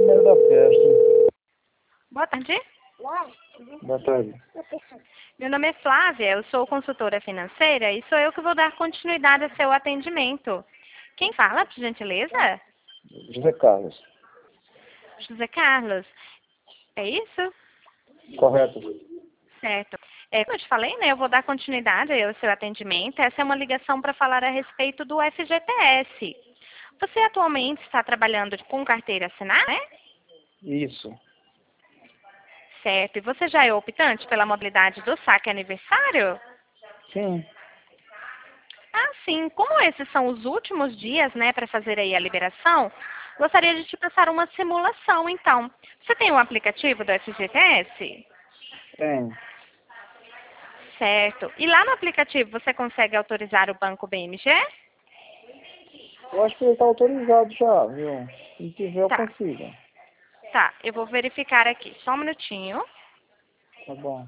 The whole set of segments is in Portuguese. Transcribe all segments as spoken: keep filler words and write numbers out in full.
primeiro da festa. Boa tarde. Boa tarde. Meu nome é Flávia, eu sou consultora financeira e sou eu que vou dar continuidade ao seu atendimento. Quem fala, por gentileza? José Carlos. José Carlos. É isso? Correto. Certo. É, como eu te falei, né, eu vou dar continuidade ao seu atendimento. Essa é uma ligação para falar a respeito do F G T S. Você atualmente está trabalhando com carteira assinada, né? Isso. Certo. E você já é optante pela modalidade do saque aniversário? Sim. Ah, sim. Como esses são os últimos dias, né, para fazer aí a liberação, gostaria de te passar uma simulação, então. Você tem um aplicativo do F G T S? Tem. Certo. E lá no aplicativo você consegue autorizar o Banco B M G? Eu acho que ele está autorizado já, viu? Se tiver, eu Tá. consigo. Tá, eu vou verificar aqui. Só um minutinho. Tá bom.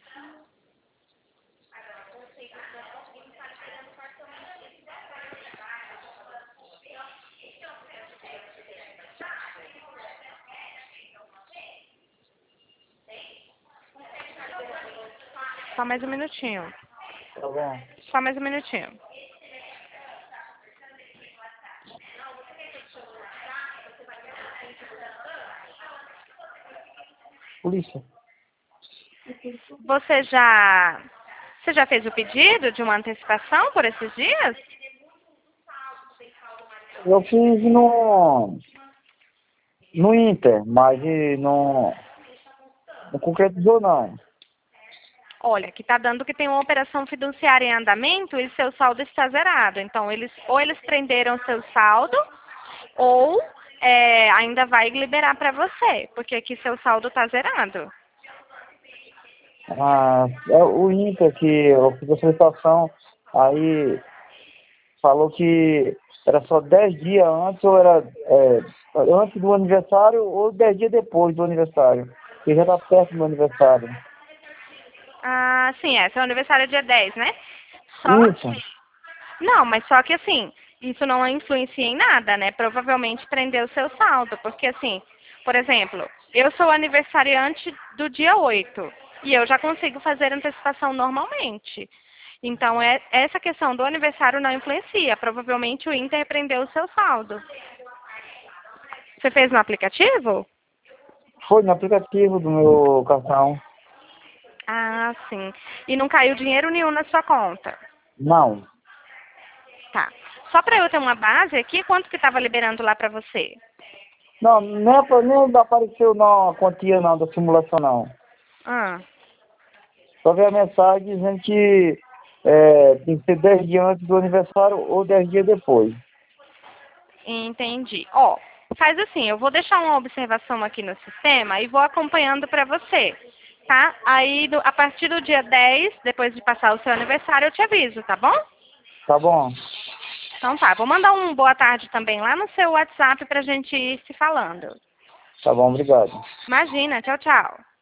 Só mais um minutinho. Tá bom. Só mais um minutinho. Polícia. Você já, você já fez o pedido de uma antecipação por esses dias? Eu fiz no... No Inter, mas e não... Não concretizou, não. Olha, que está dando que tem uma operação fiduciária em andamento e seu saldo está zerado. Então, eles ou eles prenderam seu saldo ou é, ainda vai liberar para você, porque aqui seu saldo está zerado. Ah, é o Inter que eu fiz a solicitação, aí falou que era só dez dias antes, ou era é, antes do aniversário, ou dez dias depois do aniversário. Que já está perto do aniversário. Ah, sim, é. Seu aniversário é dia dez, né? Só Isso. Não, mas só que assim, isso não influencia em nada, né? Provavelmente prendeu o seu saldo, porque assim, por exemplo, eu sou aniversariante do dia oito e eu já consigo fazer antecipação normalmente. Então, é, essa questão do aniversário não influencia. Provavelmente o Inter prendeu o seu saldo. Você fez no aplicativo? Foi no aplicativo do meu cartão. Ah, sim. E não caiu dinheiro nenhum na sua conta? Não. Tá. Só para eu ter uma base aqui, quanto que estava liberando lá para você? Não, nem, apa- nem apareceu na quantia não, da simulação não. Ah. Só veio a mensagem dizendo que é, tem que ser dez dias antes do aniversário ou dez dias depois. Entendi. Ó, faz assim, eu vou deixar uma observação aqui no sistema e vou acompanhando para você, tá? Aí, do- a partir do dia dez, depois de passar o seu aniversário, eu te aviso, tá bom? Tá bom? Então tá, vou mandar um boa tarde também lá no seu WhatsApp pra gente ir se falando. Tá bom, obrigado. Imagina, tchau, tchau.